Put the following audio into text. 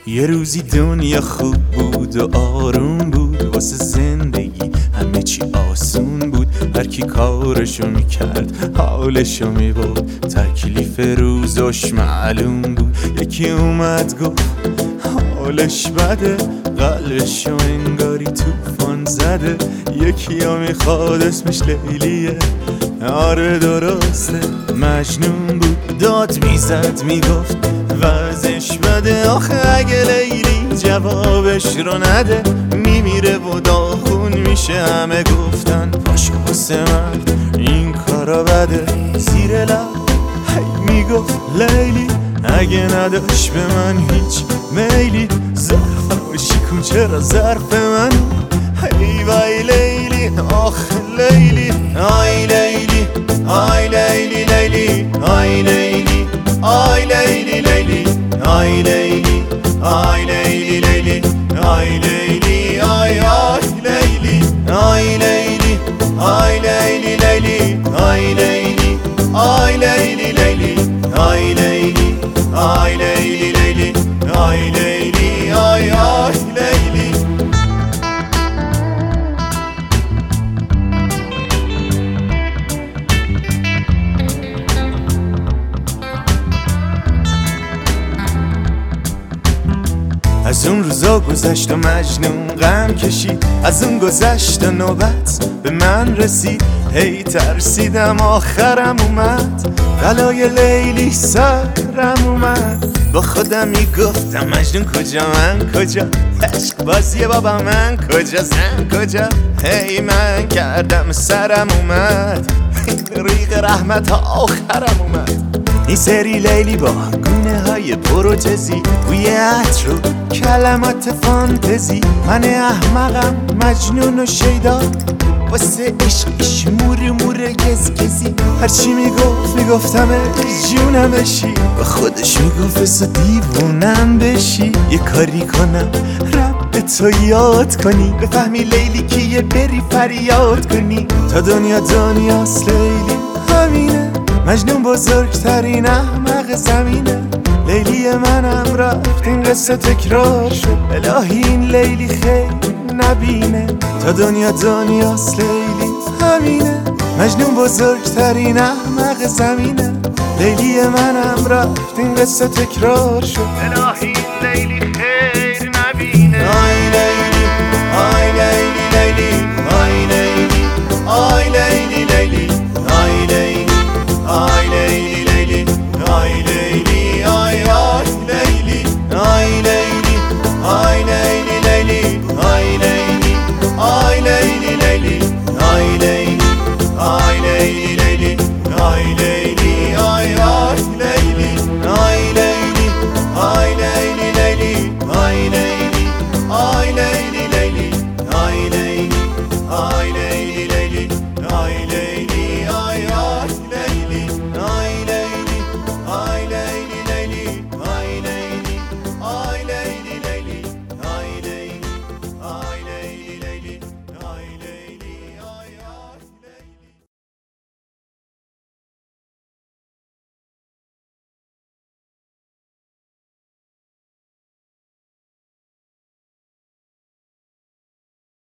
یه روزی دنیا خوب بود و آروم بود، واسه زندگی همه چی آسون بود. هر کی کارشو میکرد حالشو میبود، تکلیف روزش معلوم بود. یکی اومد گفت حالش بده، قلبشو انگاری توفان زده. یکی ها میخواد اسمش لیلیه، آره درسته مجنون بود. داد میزد میگفت وضعش بده، آخه اگه لیلی جوابش رو نده میمیره و داغون میشه. همه گفتن پاشو واسه مرد این کارا بده. زیر لب هی میگفت لیلی اگه نداشت به من هیچ میلی، ظرفش کو چرا ظرف من. هی وای لیلی آخ لیلی، آی لیلی آی لیلی لیلی، آی لیلی آی لیلی لیلی، آی لیلی آی لیلی لیلی، آی لیلی آی آی لیلی، آی لیلی آی لیلی لیلی، آی لیلی آی لیلی لیلی، آی لیلی آی لیلی لیلی، آی لیلی آی آی لیلی. از اون روزا گذشت و مجنون غم کشید، از اون گذشت و نوبت به من رسید. هی ترسیدم آخرم اومد، بلای لیلی سرم اومد. با خودم میگفتم مجنون کجا من کجا، عشق بازی بابا من کجا زن کجا. هی من کردم سرم اومد، ریق رحمت آخرم اومد. این سری لیلی با گونه های پروتزی، بوی عطر و کلمات فانتزی. من احمقم مجنون و شیدا، واسه عشقش مور مور گزگزی. هرچی میگفتم جونم بشی، با خودش میگفت بسا دیوونم بشی. یه کاری کنم رب تو یاد کنی، بفهمی لیلی کیه بری فریاد کنی. تا دنیاست لیلی همینه، مجنون بزرگترین احمق زمینه. لیلی منم رفت این قصه تکرار شد، الهی این لیلی خیلی نبینه. تا دنیاست لیلی همینه، مجنون بزرگترین احمق زمینه. لیلی منم رفت این قصه تکرار شد، الهی این لیلی خیلی